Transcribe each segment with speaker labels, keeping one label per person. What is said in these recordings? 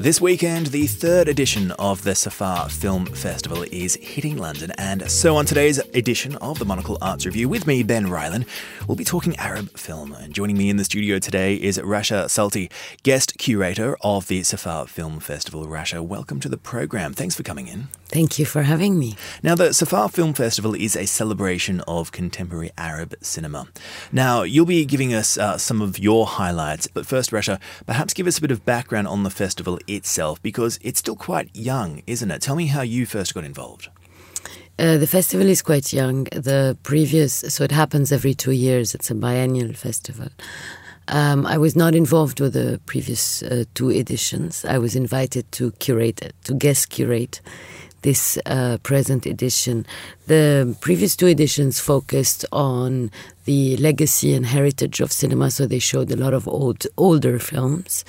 Speaker 1: This weekend, the third edition of the Safar Film Festival is hitting London, and so on today's edition of the Monocle Arts Review with me, Ben Ryland, we'll be talking Arab film. And joining me in the studio today is Rasha Sulti, guest curator of the Safar Film Festival. Rasha, welcome to the program. Thanks for coming in.
Speaker 2: Thank you for having me.
Speaker 1: Now, the Safar Film Festival is a celebration of contemporary Arab cinema. Now, you'll be giving us some of your highlights, but first, Rasha, perhaps give us a bit of background on the festival itself, because it's still quite young, isn't it? Tell me how you first got involved.
Speaker 2: The festival is quite young. So it happens every 2 years. It's a biennial festival. I was not involved with the previous 2 editions. I was invited to guest curate this present edition. The previous 2 editions focused on the legacy and heritage of cinema, so they showed a lot of older films.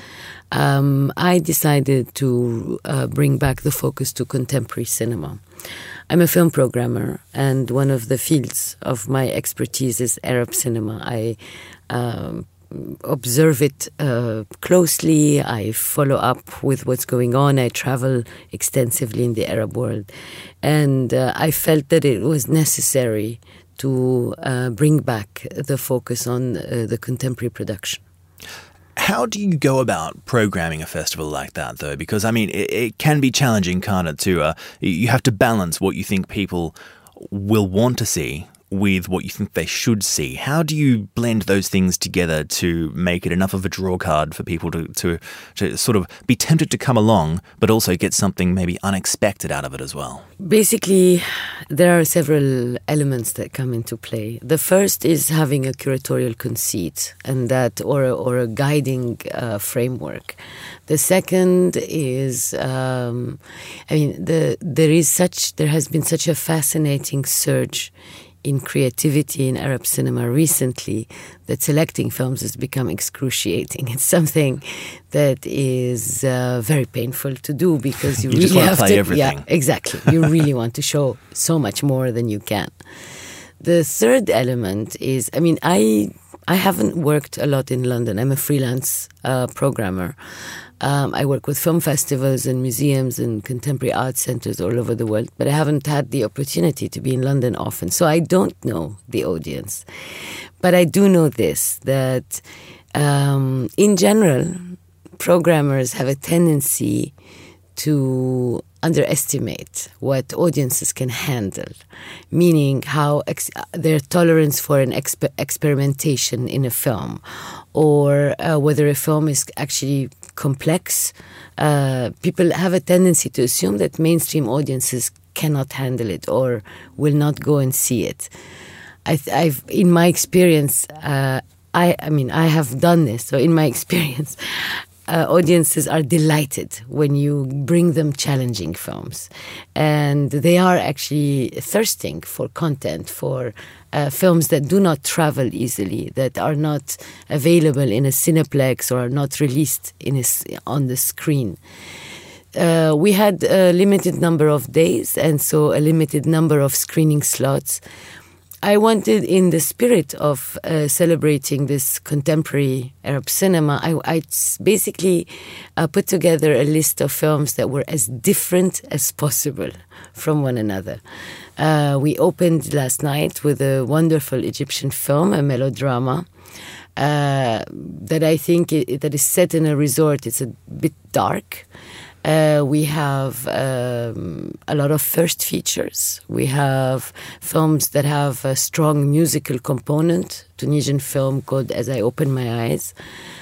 Speaker 2: I decided to bring back the focus to contemporary cinema. I'm a film programmer, and one of the fields of my expertise is Arab cinema. I observe it closely. I follow up with what's going on. I travel extensively in the Arab world. And I felt that it was necessary to bring back the focus on the contemporary production.
Speaker 1: How do you go about programming a festival like that, though? Because, I mean, it can be challenging, can't it? You have to balance what you think people will want to see with what you think they should see. How do you blend those things together to make it enough of a draw card for people to sort of be tempted to come along, but also get something maybe unexpected out of it as well?
Speaker 2: Basically, there are several elements that come into play. The first is having a curatorial conceit, and that or a guiding framework. The second is, there has been such a fascinating surge in creativity in Arab cinema recently that selecting films has become excruciating. It's something that is very painful to do, because you really
Speaker 1: just want
Speaker 2: have
Speaker 1: to play everything.
Speaker 2: Yeah, exactly. You really want to show so much more than you can. The third element is, I haven't worked a lot in London. I'm a freelance programmer. I work with film festivals and museums and contemporary art centres all over the world, but I haven't had the opportunity to be in London often, so I don't know the audience. But I do know this, that in general, programmers have a tendency to underestimate what audiences can handle, meaning how their tolerance for an experimentation in a film, or whether a film is actually complex. People have a tendency to assume that mainstream audiences cannot handle it or will not go and see it. In my experience, I have done this. So in my experience, audiences are delighted when you bring them challenging films, and they are actually thirsting for content, for films that do not travel easily, that are not available in a Cineplex or are not released on the screen. We had a limited number of days, and so a limited number of screening slots. I wanted, in the spirit of celebrating this contemporary Arab cinema, I basically put together a list of films that were as different as possible from one another. We opened last night with a wonderful Egyptian film, a melodrama, that I think that is set in a resort. It's a bit dark. We have a lot of first features. We have films that have a strong musical component. Tunisian film called As I Open My Eyes.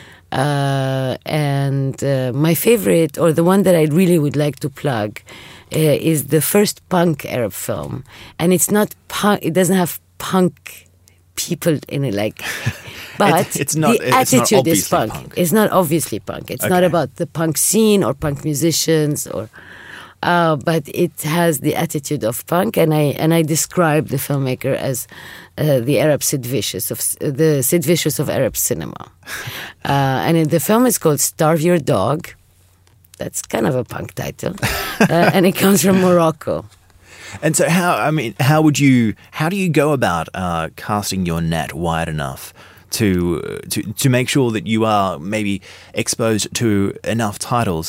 Speaker 2: And my favorite, or the one that I really would like to plug, is the first punk Arab film. And it's not punk, it doesn't have punk people in it, but the attitude is punk. It's not obviously punk. It's not about the punk scene or punk musicians, but it has the attitude of punk. And I describe the filmmaker as the Arab Sid Vicious of Arab cinema. And the film is called Starve Your Dog. That's kind of a punk title, and it comes from Morocco.
Speaker 1: And so how do you go about casting your net wide enough to make sure that you are maybe exposed to enough titles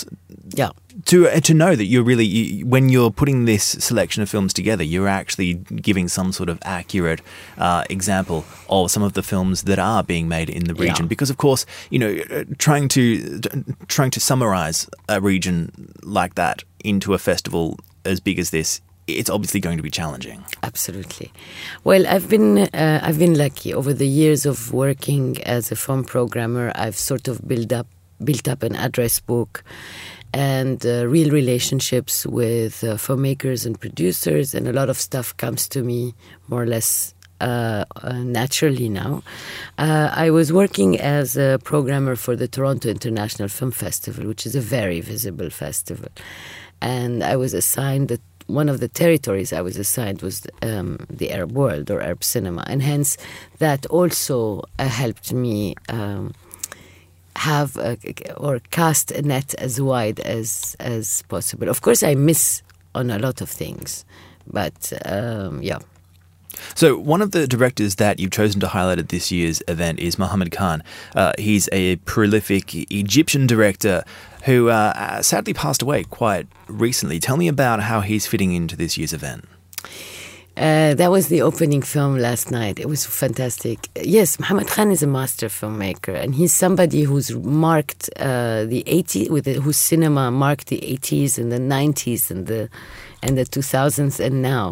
Speaker 2: Yeah.
Speaker 1: To know that you're really, when you're putting this selection of films together, you're actually giving some sort of accurate example of some of the films that are being made in the region.
Speaker 2: Yeah.
Speaker 1: Because, of course, trying to summarize a region like that into a festival as big as this, it's obviously going to be challenging.
Speaker 2: Absolutely. Well, I've been lucky over the years of working as a film programmer. I've sort of built up an address book and real relationships with filmmakers and producers, and a lot of stuff comes to me more or less naturally now. I was working as a programmer for the Toronto International Film Festival, which is a very visible festival, and I was assigned that one of the territories I was assigned was the Arab world or Arab cinema, and hence that also helped me have or cast a net as wide as possible. Of course, I miss on a lot of things, but yeah.
Speaker 1: So one of the directors that you've chosen to highlight at this year's event is Mohammed Khan. He's a prolific Egyptian director who sadly passed away quite recently. Tell me about how he's fitting into this year's event.
Speaker 2: That was the opening film last night. It was fantastic. Yes, Mohammed Khan is a master filmmaker, and he's somebody who's marked the 80s, whose cinema marked the 80s and the 90s and the 2000s and now.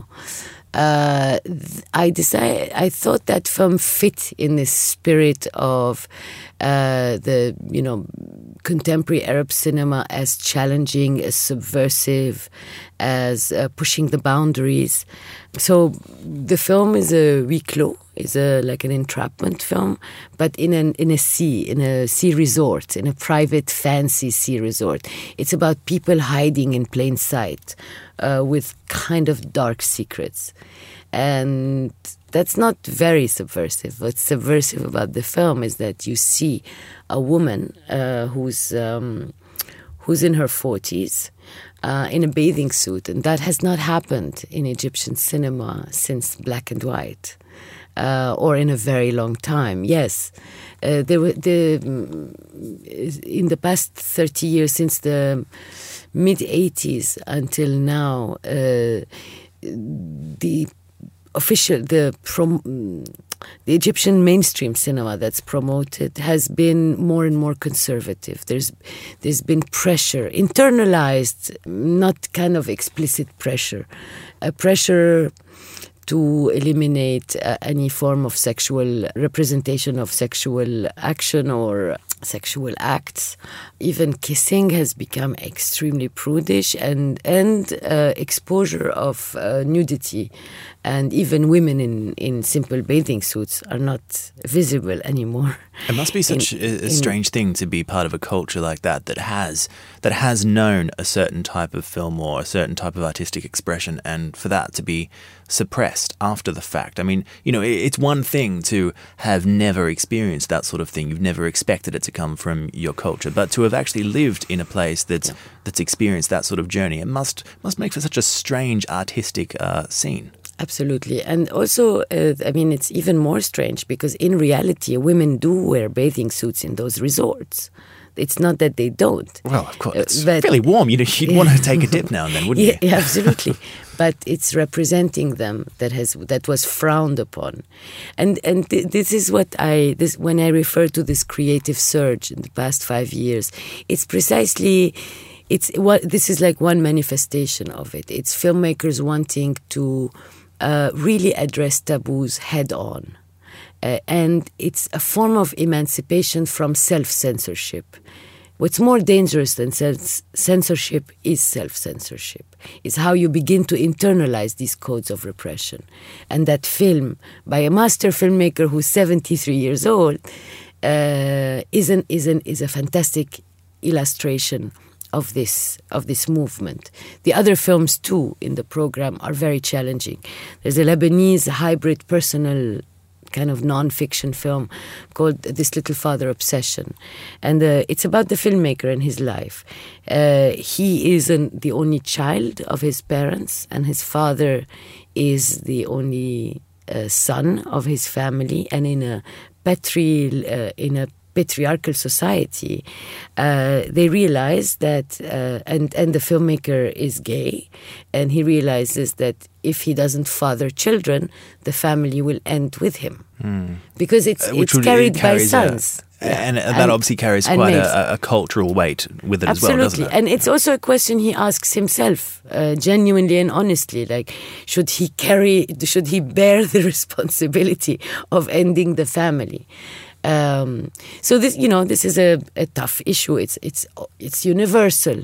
Speaker 2: I thought that film fit in this spirit of the contemporary Arab cinema as challenging, as subversive, as pushing the boundaries. So the film is a huis clos, is like an entrapment film, but in a sea resort, in a private fancy sea resort. It's about people hiding in plain sight with kind of dark secrets. And that's not very subversive. What's subversive about the film is that you see a woman who's in her 40s in a bathing suit, and that has not happened in Egyptian cinema since Black and White, or in a very long time. Yes, in the past 30 years, since the mid-80s until now, the Egyptian mainstream cinema that's promoted has been more and more conservative. There's been pressure, internalized, not kind of explicit pressure, a pressure to eliminate any form of sexual representation of sexual action or sexual acts. Even kissing has become extremely prudish, and exposure of nudity, and even women in simple bathing suits are not visible anymore.
Speaker 1: It must be such a strange thing to be part of a culture like that has known a certain type of film or a certain type of artistic expression, and for that to be suppressed after the fact. I mean, it's one thing to have never experienced that sort of thing. You've never expected it to come from your culture, but to have actually lived in a place that's experienced that sort of journey, it must make for such a strange artistic scene.
Speaker 2: Absolutely. And also, it's even more strange because in reality, women do wear bathing suits in those resorts. It's not that they don't.
Speaker 1: Well, of course, it's fairly warm. You'd want to take a dip now and then, wouldn't you?
Speaker 2: Yeah, absolutely. But it's representing them that was frowned upon. And this is when I refer to this creative surge in the past 5 years, it's precisely... this is like one manifestation of it. It's filmmakers wanting to really address taboos head on. And it's a form of emancipation from self-censorship. What's more dangerous than censorship is self-censorship. It's how you begin to internalize these codes of repression. And that film, by a master filmmaker who's 73 years old, is a fantastic illustration of this movement. The other films too in the program are very challenging. There's a Lebanese hybrid personal kind of non-fiction film called This Little Father Obsession, and it's about the filmmaker and his life. He is the only child of his parents, and his father is the only son of his family, and in a patriarchal society, they realize that, and the filmmaker is gay, and he realizes that if he doesn't father children, the family will end with him. Because it's carried by sons.
Speaker 1: And that obviously carries quite a cultural weight with it as well, doesn't it?
Speaker 2: And it's also a question he asks himself, genuinely and honestly, like, should he bear the responsibility of ending the family? So this is a tough issue. It's universal.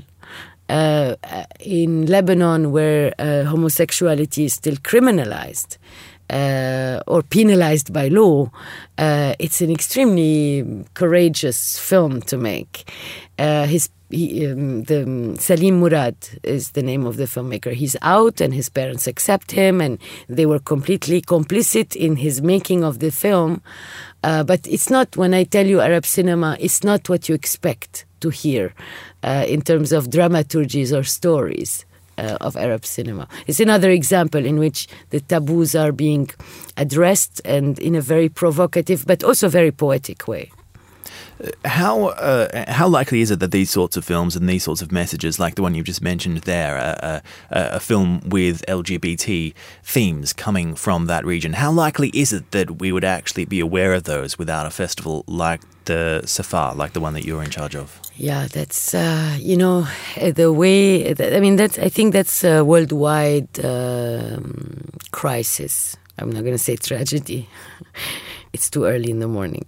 Speaker 2: In Lebanon, where homosexuality is still criminalized, or penalized by law, it's an extremely courageous film to make. Salim Murad is the name of the filmmaker. He's out, and his parents accept him, and they were completely complicit in his making of the film. But it's not, when I tell you Arab cinema, it's not what you expect to hear in terms of dramaturgies or stories of Arab cinema. It's another example in which the taboos are being addressed, and in a very provocative but also very poetic way.
Speaker 1: How likely is it that these sorts of films and these sorts of messages, like the one you've just mentioned there, a film with LGBT themes coming from that region, how likely is it that we would actually be aware of those without a festival like the Safar, like the one that you're in charge of?
Speaker 2: Yeah, that's the way. I think that's a worldwide crisis. I'm not going to say tragedy. It's too early in the morning.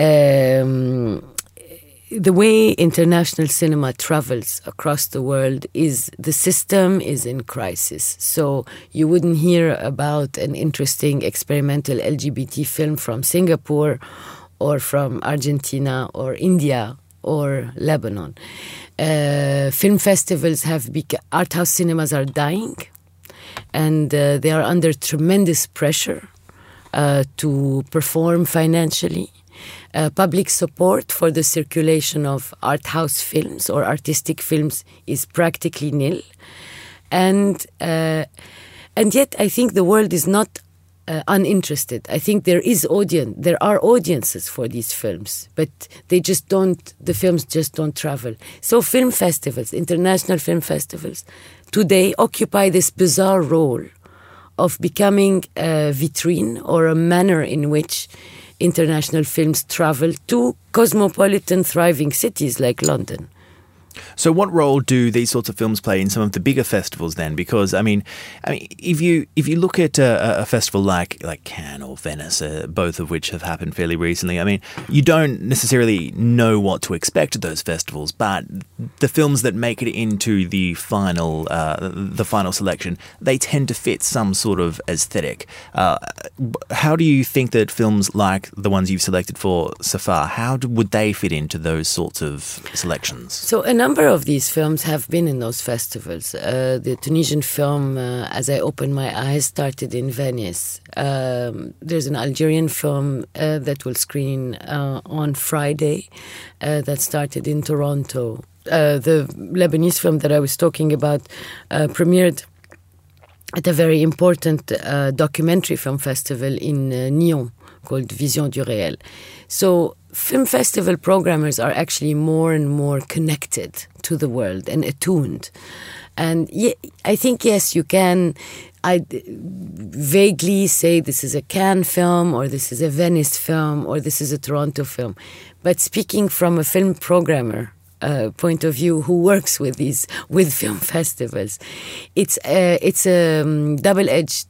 Speaker 2: The way international cinema travels across the world is the system is in crisis. So you wouldn't hear about an interesting experimental LGBT film from Singapore or from Argentina or India or Lebanon. Film festivals art house cinemas are dying, and they are under tremendous pressure to perform financially. Public support for the circulation of art house films or artistic films is practically nil. And yet I think the world is not uninterested. I think there are audiences for these films, but the films just don't travel. So film festivals, international film festivals, today occupy this bizarre role of becoming a vitrine or a manner in which international films travel to cosmopolitan, thriving cities like London.
Speaker 1: So what role do these sorts of films play in some of the bigger festivals then? Because, I mean, if you look at a festival like Cannes or Venice, both of which have happened fairly recently, I mean, you don't necessarily know what to expect at those festivals, but the films that make it into the final selection, they tend to fit some sort of aesthetic. How do you think that films like the ones you've selected for Safar, would they fit into those sorts of selections?
Speaker 2: So a number of these films have been in those festivals. The Tunisian film, As I Open My Eyes, started in Venice. There's an Algerian film that will screen on Friday that started in Toronto. The Lebanese film that I was talking about premiered at a very important documentary film festival in Nyon called Vision du Réel. So film festival programmers are actually more and more connected to the world and attuned. And I think, yes, you can vaguely say this is a Cannes film or this is a Venice film or this is a Toronto film. But speaking from a film programmer point of view who works with film festivals, it's a double-edged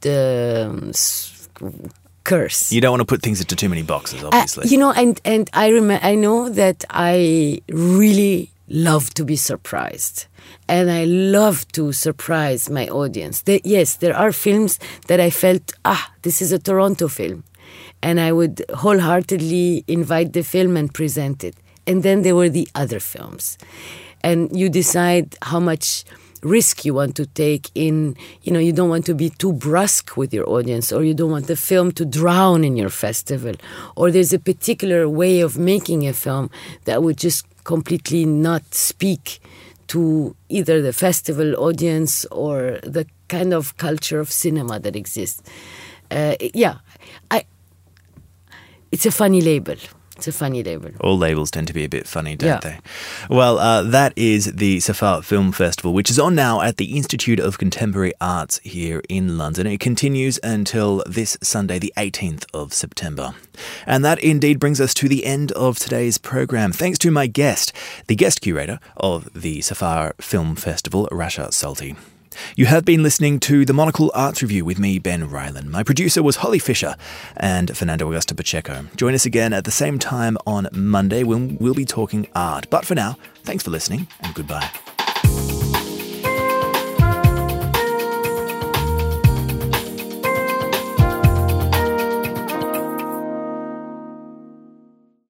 Speaker 2: curse.
Speaker 1: You don't want to put things into too many boxes, obviously.
Speaker 2: And I know that I really love to be surprised. And I love to surprise my audience. Yes, there are films that I felt, this is a Toronto film. And I would wholeheartedly invite the film and present it. And then there were the other films. And you decide how much risk you want to take in, you don't want to be too brusque with your audience, or you don't want the film to drown in your festival, or there's a particular way of making a film that would just completely not speak to either the festival audience or the kind of culture of cinema that exists. It's a funny label. It's a funny label.
Speaker 1: All labels tend to be a bit funny, don't they? Well, that is the Safar Film Festival, which is on now at the Institute of Contemporary Arts here in London. It continues until this Sunday, the 18th of September. And that indeed brings us to the end of today's program. Thanks to my guest, the guest curator of the Safar Film Festival, Rasha Salti. You have been listening to the Monocle Arts Review with me, Ben Ryland. My producer was Holly Fisher and Fernando Augusto Pacheco. Join us again at the same time on Monday when we'll be talking art. But for now, thanks for listening and goodbye.